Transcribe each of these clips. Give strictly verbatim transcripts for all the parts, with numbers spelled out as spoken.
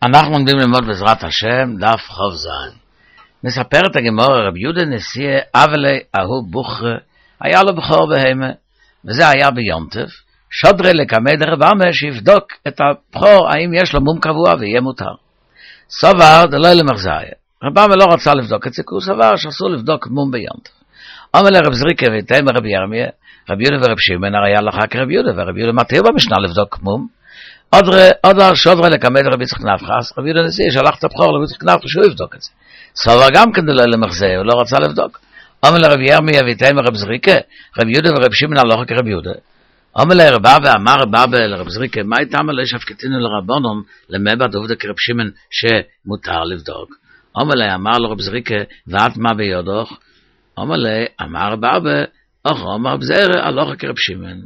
אנחנו עומדים ללמוד בעזרת השם דף חוב זין. מספרת הגמרא, רבי יהודה נשיא אבלי אהו בוכרה, היה לו בכור בהמה, וזה היה ביונטף. שודרי לקמא דרב עמא שיבדוק את הבכור, האם יש לו מום קבוע ויהיה מותר. סובר דלא למחזאיה. רב עמא לא רצה לבדוק את זה, כי הוא סבר שאסור לבדוק מום ביונטף. אמר לרב זריקה ויתאם רבי ירמיה, רבי יהודה ורב שמעון הרי הלכה כרבי יהודה, ורבי יהודה מתיר במשנה לבדוק מום. עוד שודרי לקמא דרב יצחק נפחא, רבי יהודה נשיא שלח את הבכור לרבי יצחק נפחא שהוא יבדוק את זה. סובר גם כן דלא למחזאיה, הוא לא רצה לבדוק. אמר לרבי ירמיה ויתאם רב זריקה, רבי יהודה ורב שמעון הלכה כרבי יהודה. אמר לרב אבא, אמר רב אבא לרב זריקה, מה איתם עלי שפקתינו לרבונם למבד עובדה כרב שמעון שמותר לבדוק? אמר לי, אמר לרב זריקה, ואת מה ביודוך? אמר לי, אמר רב אבא, אחו אמר בזהרה, הלכה כרב שמעון.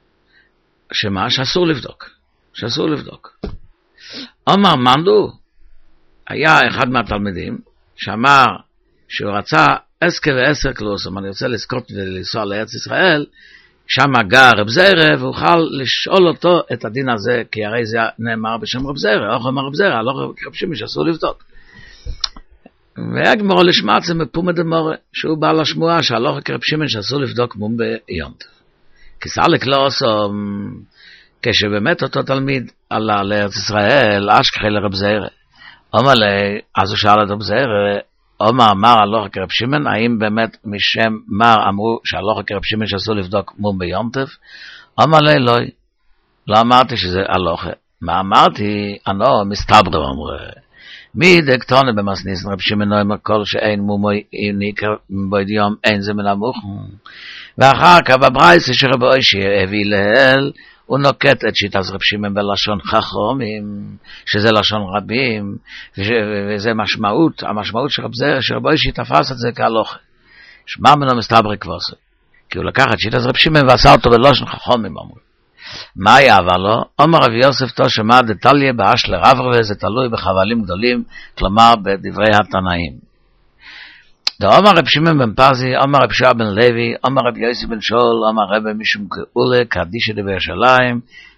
שמה? שאסור לבדוק. שאסור לבדוק. אמר מנדו, היה אחד מהתלמידים שאמר שהוא רצה עסקה ועשר קלוסום, אני רוצה לזכות ולנסוע לארץ ישראל, שם גר רב זיירה, ואוכל לשאול אותו את הדין הזה, כי הרי זה נאמר בשם רב זיירה, אוכל אמר רב זיירה, לא רב שמעון שאסור לבדוק. והגמרא לשמע זה מפומא דמורא, שהוא בא לשמועה שהלכה כרב שמעון שאסור לבדוק מום ביונטף. כסלק לא עשו, כשבאמת אותו תלמיד עלה לארץ ישראל, אשכחי לרב זיירה. אומר לי, אז הוא שאל את רב זיירה, אומר אמר הלכה כרב שמעון, האם באמת משם מר אמרו שהלכה כרב שמעון שאסור לבדוק מום ביונטף? אומר לי, לא, לא אמרתי שזה הלכה. מה אמרתי? אנו מסתבר אמרו. מי דקטונה במסניס רב שמעון אומר כל שאין מום ניקר ביום אין זה מנמוך. ואחר כך בברייתא שרב אוישי הביא להל, הוא נוקט את שיטת רב שמעון בלשון חכמים, שזה לשון רבים, וזה משמעות, המשמעות של רב אוישי תפס את זה כהלכה. שמע מנו מסתבר כבוסו, כי הוא לקח את שיטת רב שמעון ועשה אותו בלשון חכמים, אמרו. מה היה אבל לו? אומר רב יוסף תו שמע דתליה באש לרב רבי, זה תלוי בחבלים גדולים, כלומר בדברי התנאים. אומר רב שמעון בן פזי, אומר רב שועה בן לוי, אומר רב יוסף בן שאול, אומר רבי משום גאולה קדישא בירושלים,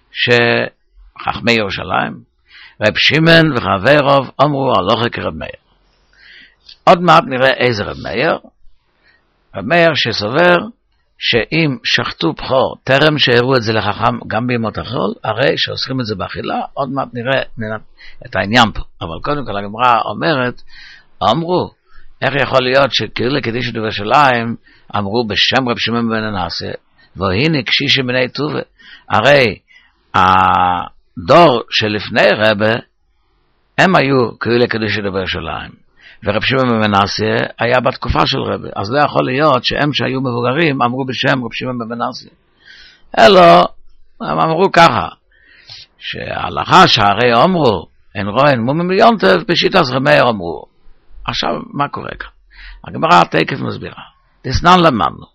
שחכמי ירושלים, רב שמעון וחברוב אמרו הלכה כרב מאיר. עוד מעט נראה איזה רב מאיר, רב מאיר שסובר שאם שחטו בכור טרם שהראו את זה לחכם גם בימות החול, הרי שעושים את זה באכילה, עוד מעט נראה את העניין פה. אבל קודם כל הגמרא אומרת, אמרו, איך יכול להיות שכאילו קדישא בירושלים אמרו בשם רב שמעון בן מנשה, והנה קשישי בני טובה, הרי הדור שלפני רבי הם היו כאילו קדישא בירושלים, ורב שמעון בן מנשה היה בתקופה של רבי, אז לא יכול להיות שהם שהיו מבוגרים אמרו בשם רב שמעון בן מנשה, אלא הם אמרו ככה, שההלכה שהרי אמרו אין רואים מום ביונטף, בשיטת רב מאיר אמרו. עכשיו מה קורה כאן? הגמרא תקף מסבירה, תסנן למדנו,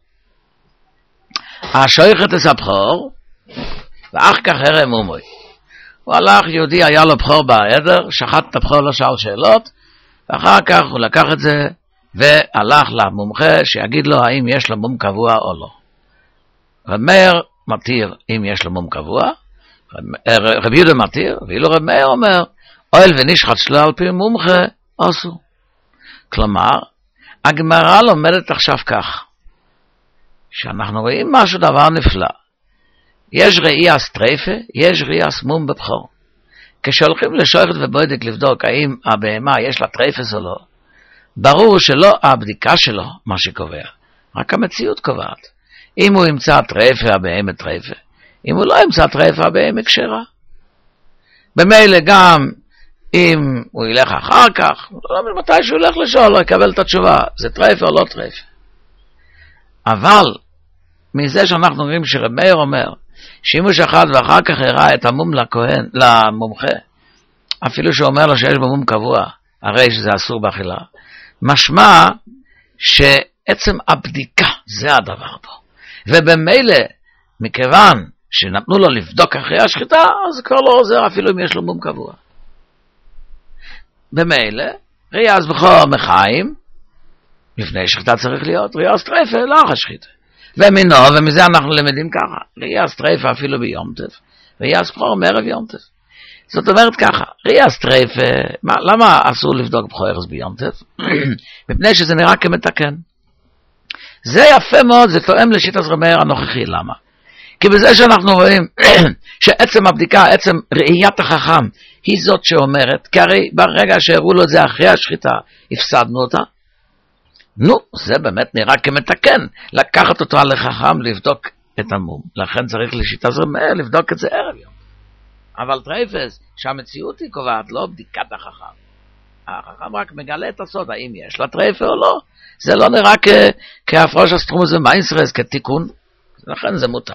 השויכת את הבכור ואח כך הרם מומוי. הוא הלך, יהודי היה לו בכור בעדר, שחט את הבכור, לא שאל שאלות, ואחר כך הוא לקח את זה והלך למומחה שיגיד לו האם יש לו מום קבוע או לא. רב מאיר מתיר אם יש לו מום קבוע, רב יהודה מתיר, ואילו רב מאיר אומר אוהל ונשחט שלו על פי מומחה אסור. כלומר, הגמרא לומדת עכשיו כך, שאנחנו רואים משהו דבר נפלא. יש ראייה סטרייפה, יש ראייה סמום בבכור. כשהולכים לשוחט ובודק לבדוק האם הבהמה יש לה טרייפס או לא, ברור שלא הבדיקה שלו מה שקובע, רק המציאות קובעת. אם הוא ימצא טרייפה, הבהמה טרייפה. אם הוא לא ימצא טרייפה, הבהמה כשרה. במילא גם אם הוא ילך אחר כך, לא מתי שהוא ילך לשאול, לא יקבל את התשובה, זה טרייפה או לא טרייפה. אבל מזה שאנחנו רואים שרב מאיר אומר, שימוש אחד ואחר כך הראה את המום לכהן, למומחה, אפילו שהוא אומר לו שיש במום קבוע, הרי שזה אסור באכילה, משמע שעצם הבדיקה זה הדבר פה. ובמילא, מכיוון שנתנו לו לבדוק אחרי השחיטה, אז כבר לא עוזר אפילו אם יש לו מום קבוע. במילא, ריאס בכור מחיים, לפני שחיטה צריך להיות, ריאס טרייפה לא אחרי שחיטה. ומינו, ומזה אנחנו למדים ככה, ריאס טרייפה אפילו ביום טף, ריאס בכור מערב יום טף. זאת אומרת ככה, ריאס טרייפה, מה, למה אסור לבדוק בחורס ביונטף? מפני שזה נראה כמתקן. זה יפה מאוד, זה תואם לשיטת רמר הנוכחי, למה? כי בזה שאנחנו רואים שעצם הבדיקה, עצם ראיית החכם, היא זאת שאומרת, כי הרי ברגע שהראו לו את זה אחרי השחיטה, הפסדנו אותה, נו, זה באמת נראה כמתקן, לקחת אותו על החכם, לבדוק את המום. לכן צריך לשיטת רמר, לבדוק את זה ערב יום. אבל טרייפס, שהמציאות היא קובעת, לא בדיקת החכם. החכם רק מגלה את הסוד, האם יש לה טרייפה או לא. זה לא נראה כ- כהפרוש הסתרום הזה מיינסרס, כתיקון, לכן זה מותר.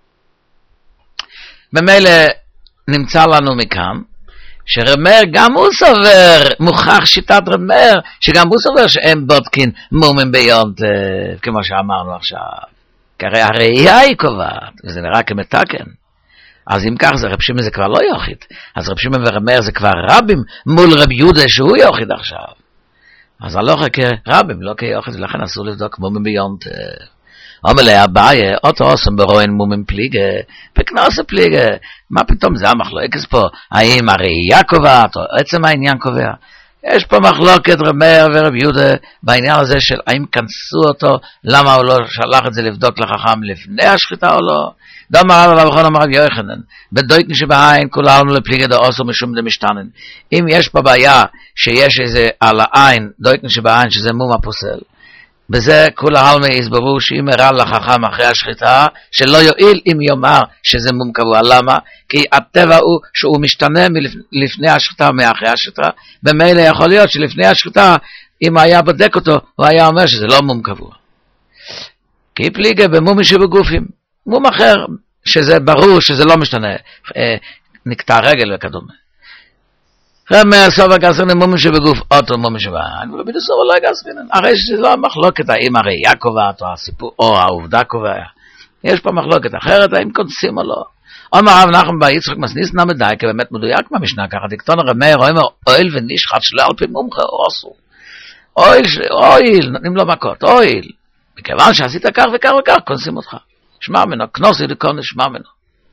במילא נמצא לנו מכאן, שרמר גם הוא סובר, מוכח שיטת רמר, שגם הוא סובר שהם בודקים מומים ביונט, כמו שאמרנו עכשיו. כי הרי הראייה היא קובעת, וזה נראה כמתקן. אז אם כך זה רב שמעון זה כבר לא יוחיד, אז רב שמעון ורמר זה כבר רבים מול רב יהודה שהוא יוחיד עכשיו. אז הלוכה כרבים, לא כיוחיד, ולכן אסור לבדוק מומים ביונט. אומר לה, אביי, אותו עושים ברואין מומים פליגה, וכנוסה פליגה, מה פתאום זה המחלוקת פה? האם הראייה קובעת, או עצם העניין קובע? יש פה מחלוקת רמר ורב יהודה בעניין הזה של האם כנסו אותו, למה הוא לא שלח את זה לבדוק לחכם לפני השחיטה או לא? דאמר רב אבא בכל אמר רב יוחנן, בדויקן שבעין כולם לפליגה דאוסו משום דמשתנן. אם יש פה בעיה שיש איזה על העין, דויקן שבעין שזה מום הפוסל, בזה כול העלמא יסברו שאם הראה לחכם אחרי השחיטה, שלא יועיל אם יאמר שזה מום קבוע. למה? כי הטבע הוא שהוא משתנה לפני השחיטה ומאחרי השחיטה, במילא יכול להיות שלפני השחיטה, אם היה בודק אותו, הוא היה אומר שזה לא מום קבוע. כי פליגה במום שבגופים, מום אחר, שזה ברור שזה לא משתנה, נקטע רגל וכדומה. רמר סובר גזרינן מומים שבגוף אותו מומים שבעין, ורבי סובר לא גזרינן. הרי שזה לא המחלוקת האם הראייה קובעת או הסיפור או העובדה קובע. יש פה מחלוקת אחרת האם קונסים או לא. אומר רב נחמן בר יצחק מסניס נמדי, כי באמת מדויק מהמשנה ככה, דקטון רמר אומר אויל ונשחט שלא על פי מומחה או אסור. אויל, אויל, נותנים לו מכות, אויל. מכיוון שעשית כך וכך וכך, קונסים אותך. שמע ממנו, כנוסי לקונס, שמע ממנו.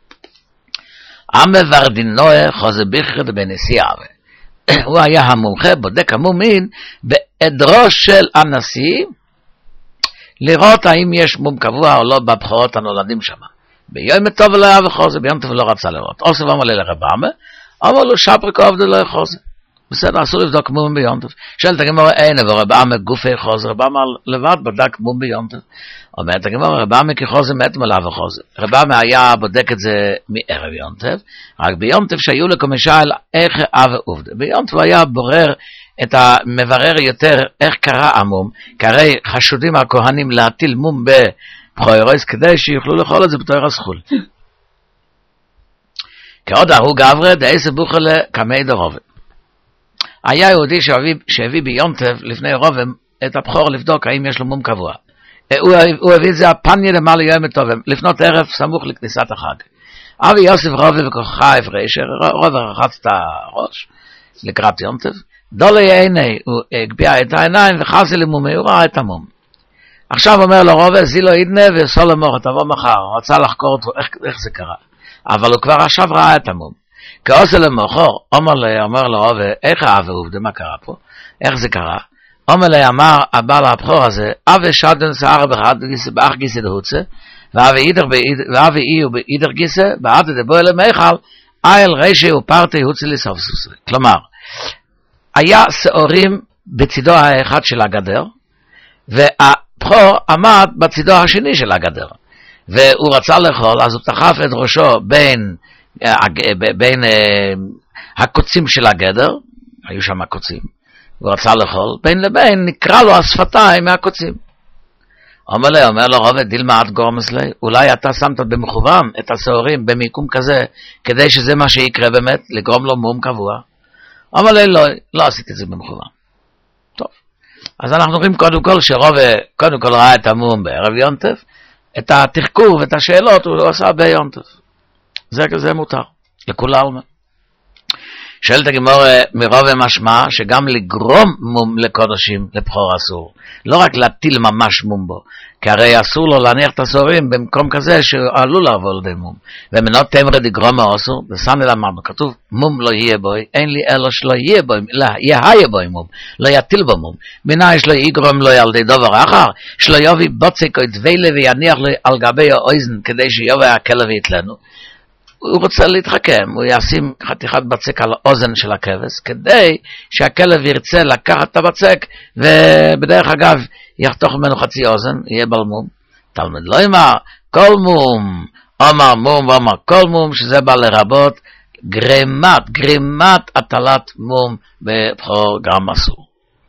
עמא ורדינוה חוזה ביחד בנשיא עווה. הוא היה המומחה, בודק המומין, בעדרו של הנשיא, לראות האם יש מום קבוע או לא בבחורות הנולדים שם. ביום טוב לא היה וחוזה, ביום טוב לא רצה לראות. אוסף אמר לי לרבמה, אמר לו שפריק עובדה לא יחוזה. בסדר, אסור לבדוק מום ביום טוב. שואלת הגמרא, אין, ורבמה גופי חוזה, רבמה לבד בדק מום ביום טוב. אומרת הגמרא, רבמה כחוזה מת מלאה וחוזה. רבמה היה בודק את זה מערב יום טוב, רק ביום טוב שהיו לקומשל איך אב עובדה. ביום טוב היה בורר את המברר יותר איך קרה המום, כי הרי חשודים הכהנים להטיל מום בבחוירוס, כדי שיוכלו לאכול את זה בתור הסחול. כעוד הרוג אברה, דאיסה בוכלה כמי דרובה. היה יהודי שהביא ביום טוב לפני רובם את הבחור לבדוק האם יש לו מום קבוע. הוא, הוא הביא את זה הפניה למעלה יום טוב, לפנות ערב סמוך לכניסת החג. אבי יוסף רובה וכוחה הפרש, רובה רחץ את הראש לקראת יום טוב, דולי עיני, הוא הגביע את העיניים וחזי למומי, הוא ראה את המום. עכשיו אומר לו רובה, זילו עידנה וסולמור, תבוא מחר, הוא רצה לחקור אותו, איך, איך זה קרה. אבל הוא כבר עכשיו ראה את המום. כעושה למוחור, אומר לי, אומר לו רובה, איך האווה עובדה, מה קרה פה? איך זה קרה? אומר לי, אמר הבעל הבחור הזה, אבי שדן שער בחד גיסה, באח גיסה דהוצה, ואבי אי הוא באידר גיסה, בעד דבו אלה מיכל, אייל רשי ופרטי הוצי לסוף סוסרי. כלומר, היה שעורים בצידו האחד של הגדר, והבחור עמד בצידו השני של הגדר, והוא רצה לאכול, אז הוא תחף את ראשו בין, בין הקוצים של הגדר, היו שם הקוצים, הוא רצה לאכול, בין לבין נקרא לו השפתיים מהקוצים. אומר לי, אומר לו רובה, דילמה את גורמס לי, אולי אתה שמת במכוון את השעורים במיקום כזה, כדי שזה מה שיקרה באמת, לגרום לו מום קבוע. אומר לי, לא, לא עשיתי את זה במכוון. טוב. אז אנחנו רואים קודם כל שרובה, קודם כל ראה את המום בערב יונטף, את התחקור ואת השאלות הוא עשה ביונטף. זה כזה מותר, לכולם. שואלת הגמור מרוב משמע שגם לגרום מום לקודשים לבחור אסור, לא רק להטיל ממש מום בו, כי הרי אסור לו להניח את הסוהרים במקום כזה שעלול לעבור לידי מום. ומנות תמרה דגרום אסור, וסני למדנו, כתוב מום לא יהיה בו, אין לי אלא שלא יהיה בו, לא יהיה בו מום, לא יטיל בו מום, בינה שלא יגרום לו על די דבר אחר, שלא יביא בוצק או דבלה ויניח לו על גבי האוזן כדי שיבוא הכלב ויתלנו. הוא רוצה להתחכם, הוא ישים חתיכת בצק על האוזן של הכבש, כדי שהכלב ירצה לקחת את הבצק, ובדרך אגב יחתוך ממנו חצי אוזן, יהיה בל מום. תלמד לא אמר כל מום, אמר מום ואמר כל מום, שזה בא לרבות גרימת, גרימת הטלת מום בבחור גם אסור.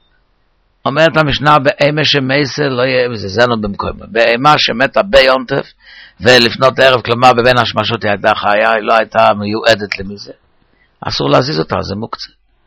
אומרת המשנה, באימה שמייסה לא יהיה מזיזנו במקום, באימה שמתה ביונטף, ולפנות ערב, כלומר בבין השמשות היא הייתה חיה, היא לא הייתה מיועדת למזה. אסור להזיז אותה, זה מוקצה.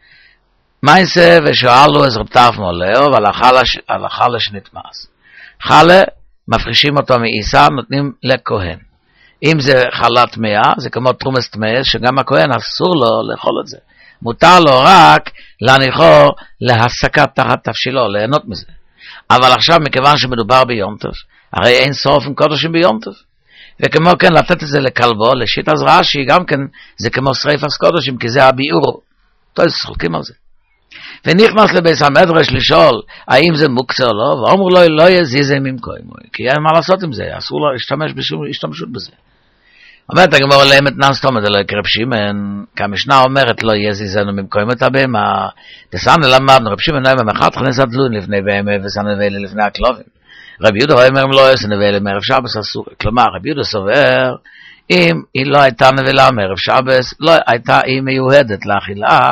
מה יעשה? ושואלו אז רב טרף מולאו, ועל החלה שנתמאס. חלה, מפרישים אותו מעיסה, נותנים לכהן. אם זה חלה טמאה, זה כמו תרומס טמאה, שגם הכהן אסור לו לאכול את זה. מותר לו רק להניחו להסקת תחת תפשילו, ליהנות מזה. אבל עכשיו, מכיוון שמדובר ביונטף, הרי אין סוף עם קודשים ביונטף. וכמו כן לתת את זה לכלבו, לשיט אז רש"י, גם כן זה כמו שריפת קודשים, כי זה הביאור. טוב, שחולקים על זה. ונכנס לבית המדרש לשאול, האם זה מוקצה או לא, ואומרו לו, לא יזיזם עם כהן, כי אין מה לעשות עם זה, אסור לו להשתמש בשום השתמשות בזה. אומרת הגמור להם את ננסתום, זה לא יקרה רב שמעון, כי המשנה אומרת, לא יזיזנו ממקוים את הבהמה, תסענו למדנו, רב שמעון נאמר, אחד חנס הדלון לפני בהמה, וסנבלה לפני הכלובים. רב יהודה אומר, אם לא יעשה נבלה מערב שבס אסור. כלומר, רב יהודה סובר, אם היא לא הייתה נבלה מערב שבס, לא הייתה היא מיועדת לאכילה,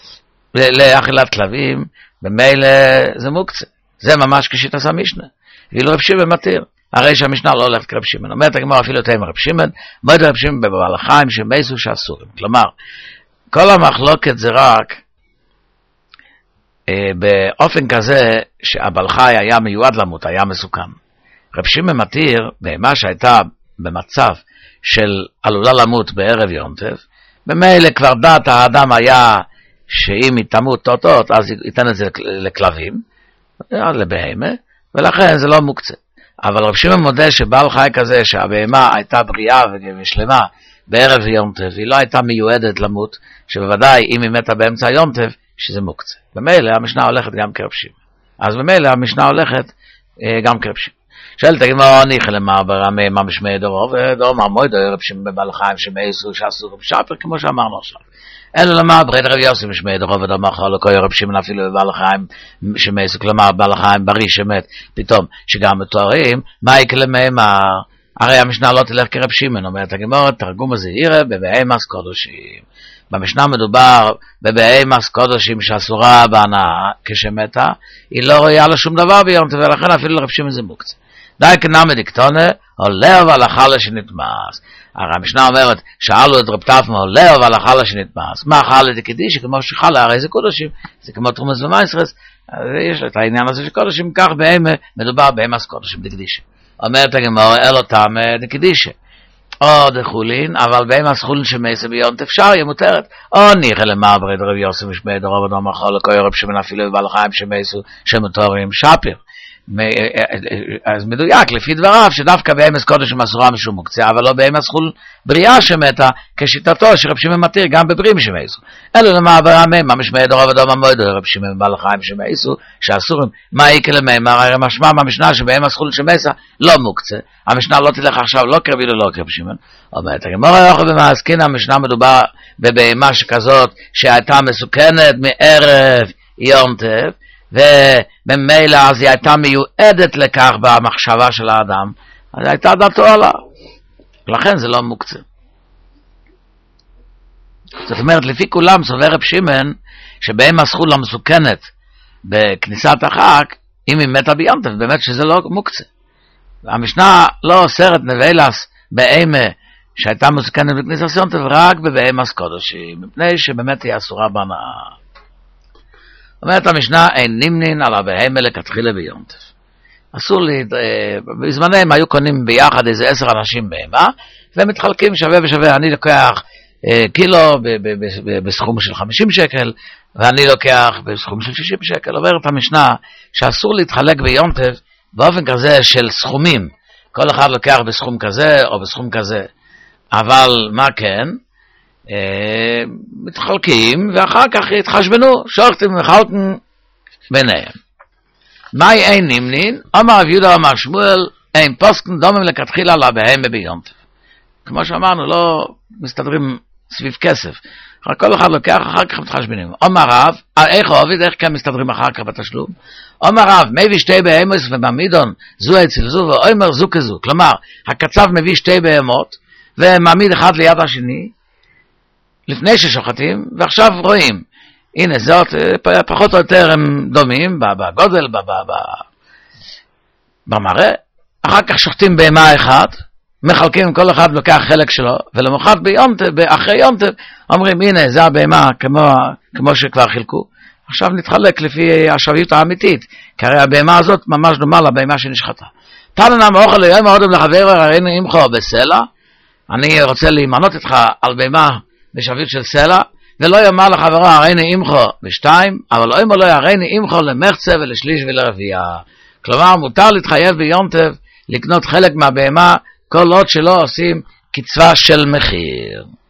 לאכילת כלבים, במילא זה מוקצה. זה ממש כשיטת המשנה. ואילו רב שמעון מתיר. הרי שהמשנה לא הולכת כרב שמעון. אומרת הגמרא אפילו תאמר רב שמעון, מועד רב שמעון בבעל החיים שמייסו שאסורים. כלומר, כל המחלוקת זה רק אה, באופן כזה שהבעל חי היה מיועד למות, היה מסוכן. רב שמעון מתיר, בהמה שהייתה במצב של עלולה למות בערב יום טוב, במילא כבר דעת האדם היה שאם היא תמות תות-תות, אז ייתן את זה לכלבים, לבהמה, ולכן זה לא מוקצה. אבל רב שמעון מודה שבעל חי כזה שהבהמה הייתה בריאה ושלמה בערב יום טוב, היא לא הייתה מיועדת למות, שבוודאי אם היא מתה באמצע יום טוב, שזה מוקצה. במילא המשנה הולכת גם כרב שמעון. אז במילא המשנה הולכת אה, גם כרב שמעון. שואלת הגמרא, ניחא למר ברמה מה משמעי דורו, ודור מה מועד רב שמעון בבעל חיים שמייסו שאסור רב שפר, כמו שאמרנו עכשיו. אלא למה ברית רב יוסי משמעי דורו ודומר חולו כל רב שמעון אפילו בבעל חיים שמייסו, כלומר בעל חיים בריא שמת פתאום שגם מתוארים, מה יקלה מהמה? הרי המשנה לא תלך כרב שמעון, אומרת הגמרא, תרגום הזה יראה בבהמס קודשים. במשנה מדובר בבהמס קודשים שאסורה בהנאה כשמתה, היא לא רואה לה שום דבר ביום טוב, ולכן אפילו לרב שמעון זה מוקצה. די כנמי דקטונה, עולה אבל החלה שנתמאס. הרי המשנה אומרת, שאלו את רב טרפון, עולה אבל החלה שנתמאס. מה החלה דקדישי? כמו שחלה, הרי זה קודשים, זה כמו תרומס ומייסרס, יש את העניין הזה של קודשים, כך בהמה, מדובר בהמס קודשים דקדישי. אומרת הגמרא, אלו טעם דקדישי. או דחולין, אבל בהמס חולין שמייסה ביום תפשר, היא מותרת. או ניחא למר ברית רב יוסי משמעי דורו ודומר חולו כל רב שמעון אפילו בבעל חיים שמייסו שמותרים שפיר. אז מדויק לפי דבריו שדווקא בהמס קודשים אסורה משום מוקצה, אבל לא בהמס חול בריאה שמתה כשיטתו שרב שמעון מתיר גם בבריאים שמייסו. אלו למה ברמה מה משמעי דורו ודומר מועד רב שמעון בבעל חיים שמייסו שאסורים, מה יקרה מהם? הרי משמע מהמשנה שבהמס חול שמייסה לא מוקצה. המשנה לא תלך עכשיו לא כרב יהודה לא כרב שמעון. אומרת הגמרא יוכל במעסקין, המשנה מדובר בבהמה שכזאת שהייתה מסוכנת מערב יום טוב, ובמילא אז היא הייתה מיועדת לכך במחשבה של האדם, אז הייתה דתו עליו, לכן זה לא מוקצה. זאת אומרת, לפי כולם סובר רב שמעון שבהם הסכול המסוכנת בכניסת החג, אם היא מתה ביום טוב, באמת שזה לא מוקצה. המשנה לא אוסרת נבלס בהמה שהייתה מסוכנת בכניסת יום טוב, רק בבהמס קודשים, מפני שבאמת היא אסורה בהנאה. אומרת המשנה, אין נמנין על הבהמה לכתחילה ביום טוב. אסור לי, בזמנם היו קונים ביחד איזה עשר אנשים בהמה, והם מתחלקים שווה ושווה, אני לוקח קילו בסכום של חמישים שקל, ואני לוקח בסכום של שישים שקל. עוברת המשנה שאסור להתחלק ביונטב באופן כזה של סכומים, כל אחד לוקח בסכום כזה או בסכום כזה, אבל מה כן? אה, מתחלקים ואחר כך התחשבנו, שוחטים ומחלקים ביניהם. מהי אין נמנין? אמר רב יהודה אמר שמואל, אין פוסקן דומים לכתחילה לה בהמה ביונטב. כמו שאמרנו, לא מסתדרים סביב כסף, רק כל אחד לוקח, אחר כך מתחשבנים. אמר רב, איך עובד, איך כן מסתדרים אחר כך בתשלום? אמר רב, מביא שתי בהמות ומעמידון זו אצל זו ואומר זו כזו. כלומר, הקצב מביא שתי בהמות ומעמיד אחד ליד השני לפני ששוחטים, ועכשיו רואים, הנה זאת, פחות או יותר הם דומים בגודל, במראה. אחר כך שוחטים בהמה אחד, מחלקים, כל אחד לוקח חלק שלו, ולמוחרת ביונטב, אחרי יונטב, אומרים, הנה, זה הבהמה כמו, כמו שכבר חילקו. עכשיו נתחלק לפי השוויות האמיתית, כי הרי הבהמה הזאת ממש דומה לבהמה שנשחטה. תנא מאוכל ליום העודם לחבר, הראינו עמך בסלע, אני רוצה להימנות איתך על בהמה בשוויות של סלע, ולא יאמר לחברו, הראינו עמך בשתיים, אבל לא יאמר לו, הראינו עמך למחצה ולשליש ולרביע. כלומר, מותר להתחייב ביונטב, לקנות חלק מהבהמה, כל עוד שלא עושים קצבה של מחיר.